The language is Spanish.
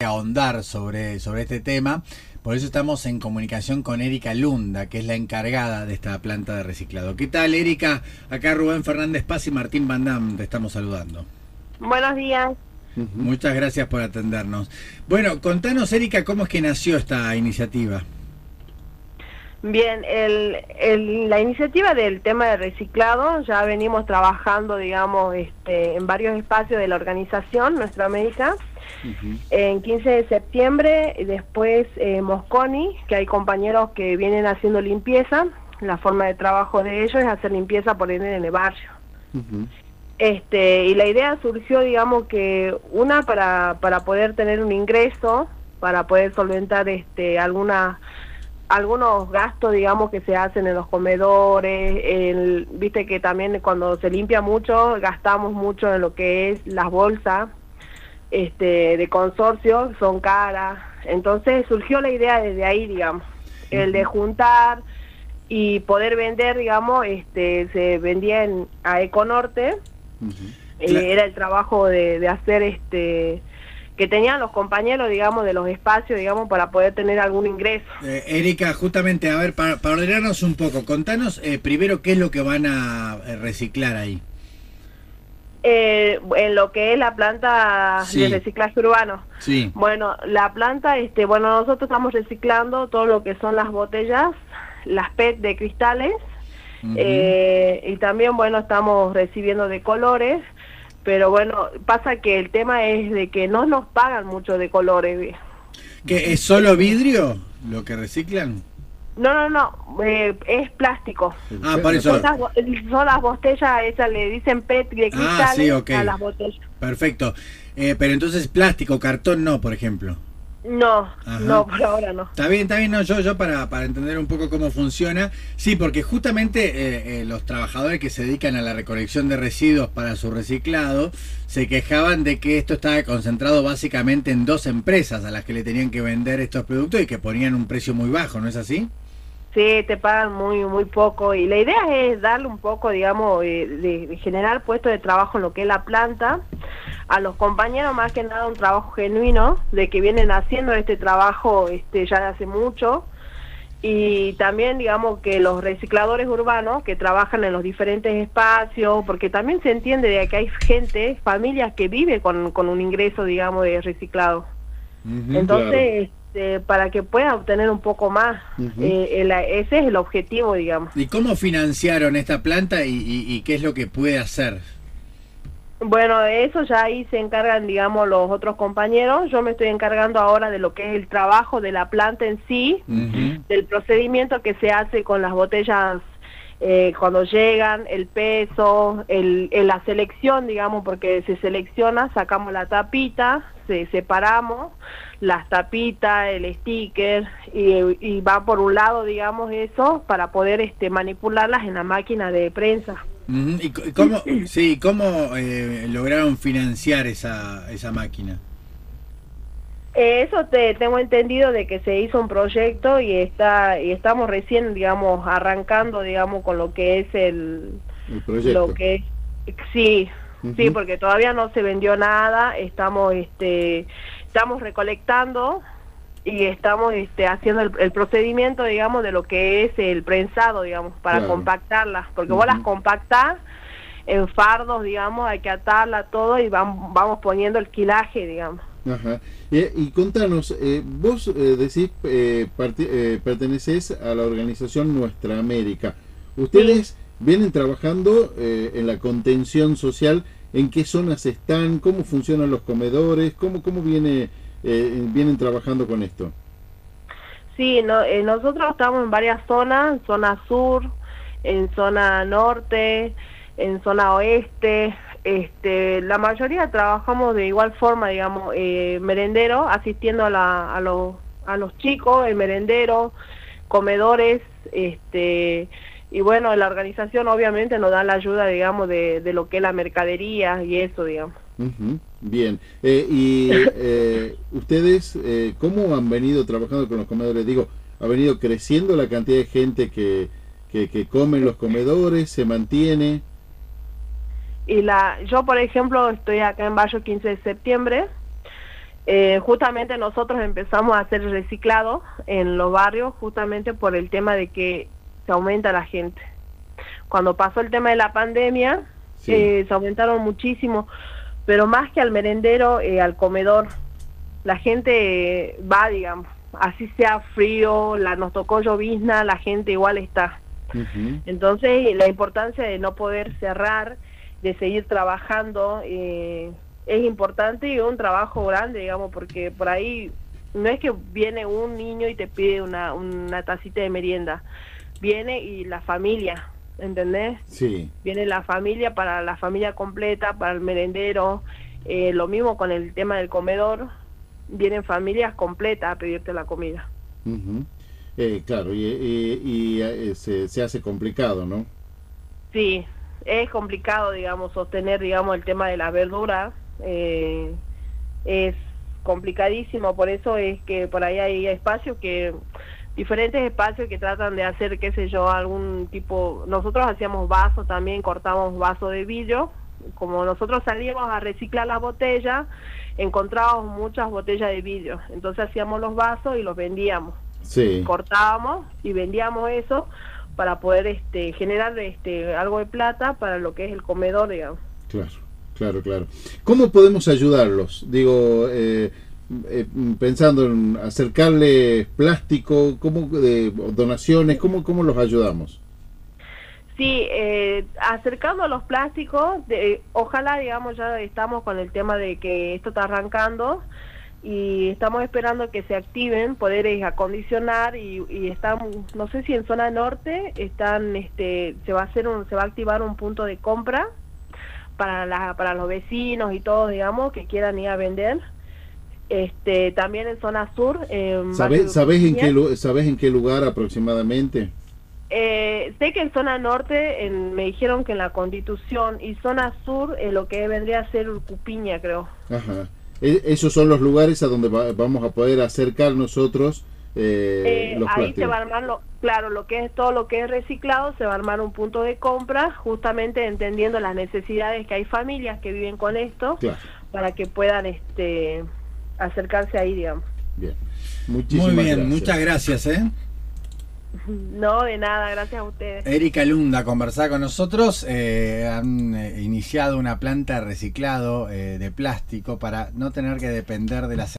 ahondar sobre este tema. Por eso estamos en comunicación con Erika Lunda, que es la encargada de esta planta de reciclado. ¿Qué tal, Erika? Acá Rubén Fernández Paz y Martín Van Dam te estamos saludando. Buenos días. Muchas gracias por atendernos. Bueno, contanos, Erika, cómo es que nació esta iniciativa. Bien, la iniciativa del tema de reciclado ya venimos trabajando, digamos, en varios espacios de la organización Nuestra América. En 15 de septiembre, y después Mosconi, que hay compañeros que vienen haciendo limpieza. La forma de trabajo de ellos es hacer limpieza por en el barrio. Y la idea surgió, digamos, que para poder tener un ingreso, para poder solventar algunos gastos, digamos, que se hacen en los comedores. Viste que también cuando se limpia mucho, gastamos mucho en lo que es las bolsas de consorcio, son caras. Entonces surgió la idea desde ahí, digamos, el de juntar y poder vender, digamos, se vendía a Econorte. Era el trabajo de hacer que tenían los compañeros, digamos, de los espacios, digamos, para poder tener algún ingreso. Erika, justamente, a ver, para ordenarnos un poco, contanos primero qué es lo que van a reciclar ahí. En lo que es la planta de reciclaje urbano. Sí. Bueno, la planta, bueno, nosotros estamos reciclando todo lo que son las botellas, las PET de cristales, y también, bueno, estamos recibiendo de colores. Pero bueno, pasa que el tema es de que no nos pagan mucho de colores. ¿Que es solo vidrio lo que reciclan? No, es plástico. Ah, por eso. Son las botellas, esas le dicen PET de cristales sí, okay. A las botellas. Perfecto. Pero entonces plástico, cartón no, por ejemplo. No, no, por ahora no. Está bien, no, yo para entender un poco cómo funciona, sí, porque justamente los trabajadores que se dedican a la recolección de residuos para su reciclado se quejaban de que esto estaba concentrado básicamente en 2 empresas a las que le tenían que vender estos productos y que ponían un precio muy bajo, ¿no es así? Sí, te pagan muy poco, y la idea es darle un poco, digamos, de generar puestos de trabajo en lo que es la planta, a los compañeros, más que nada un trabajo genuino, de que vienen haciendo este trabajo ya de hace mucho, y también, digamos, que los recicladores urbanos que trabajan en los diferentes espacios, porque también se entiende de que hay gente, familias que vive con un ingreso, digamos, de reciclado. Entonces, claro, para que puedan obtener un poco más, ese es el objetivo, digamos. ¿Y cómo financiaron esta planta y qué es lo que puede hacer? Bueno, de eso ya ahí se encargan, digamos, los otros compañeros. Yo me estoy encargando ahora de lo que es el trabajo de la planta en sí, del procedimiento que se hace con las botellas cuando llegan, el peso, la selección, digamos, porque se selecciona, sacamos la tapita, separamos las tapitas, el sticker, y va por un lado, digamos, eso, para poder manipularlas en la máquina de prensa. ¿Y cómo lograron financiar esa máquina? Eso tengo entendido de que se hizo un proyecto y estamos recién, digamos, arrancando, digamos, con lo que es el proyecto. Lo que sí, sí, porque todavía no se vendió nada. Estamos recolectando y estamos haciendo el procedimiento, digamos, de lo que es el prensado, digamos, para compactarlas, porque vos las compactás en fardos, digamos, hay que atarla todo y vamos poniendo el quilaje, digamos. Y contanos, vos decís pertenecés a la organización Nuestra América. ¿Ustedes vienen trabajando en la contención social? ¿En qué zonas están? ¿Cómo funcionan los comedores? ¿Cómo vienen trabajando con esto? Sí, nosotros estamos en varias zonas, zona sur, en zona norte, en zona oeste. La mayoría trabajamos de igual forma, digamos, merendero, asistiendo a los chicos, el merendero, comedores, y bueno, la organización obviamente nos da la ayuda, digamos, de lo que es la mercadería y eso, digamos. Bien, ustedes, ¿cómo han venido trabajando con los comedores? Digo, ¿ha venido creciendo la cantidad de gente que come en los comedores? ¿Se mantiene? Yo, por ejemplo, estoy acá en Barrio 15 de septiembre, Justamente nosotros empezamos a hacer reciclado en los barrios justamente por el tema de que se aumenta la gente. Cuando pasó el tema de la pandemia, Sí. se aumentaron muchísimo, pero más que al merendero, al comedor. La gente va, digamos, así sea frío, nos tocó llovizna, la gente igual está. Ujú. Entonces, la importancia de no poder cerrar, de seguir trabajando, es importante y es un trabajo grande, digamos, porque por ahí no es que viene un niño y te pide una tacita de merienda, viene y la familia, ¿entendés? Sí. Viene la familia para la familia completa, para el merendero, lo mismo con el tema del comedor, vienen familias completas a pedirte la comida. Ujú. Claro, se hace complicado, ¿no? Sí, es complicado, digamos, sostener, digamos, el tema de la verdura, es complicadísimo, por eso es que por ahí hay espacios diferentes espacios que tratan de hacer, qué sé yo, algún tipo, nosotros hacíamos vasos también, cortamos vasos de vidrio, como nosotros salíamos a reciclar las botellas, encontrábamos muchas botellas de vidrio, entonces hacíamos los vasos y los vendíamos, Sí. cortábamos y vendíamos eso para poder generar algo de plata para lo que es el comedor, digamos. Claro, claro, claro. ¿Cómo podemos ayudarlos? Digo, pensando en acercarles plástico, donaciones, ¿cómo los ayudamos? Sí, acercando a los plásticos, ojalá, digamos, ya estamos con el tema de que esto está arrancando y estamos esperando que se activen poderes acondicionar y están, no sé si en zona norte están, se va a activar un punto de compra para los vecinos y todos, digamos, que quieran ir a vender. También en zona sur, ¿Sabés en qué lugar aproximadamente? sé que en zona norte me dijeron que en la Constitución y zona sur lo que vendría a ser Urcupiña, creo. Ajá. Esos son los lugares a donde vamos a poder acercar nosotros los Ahí se plásticos. va a armar, claro, lo que es todo lo que es reciclado, se va a armar un punto de compra, justamente entendiendo las necesidades que hay familias que viven con esto, Claro. para que puedan acercarse ahí, digamos. Bien. Muy Muchísimas bien, gracias. muchas gracias, ¿eh? No, de nada, gracias a ustedes. Erika Lunda conversaba con nosotros. Han iniciado una planta de reciclado de plástico para no tener que depender de las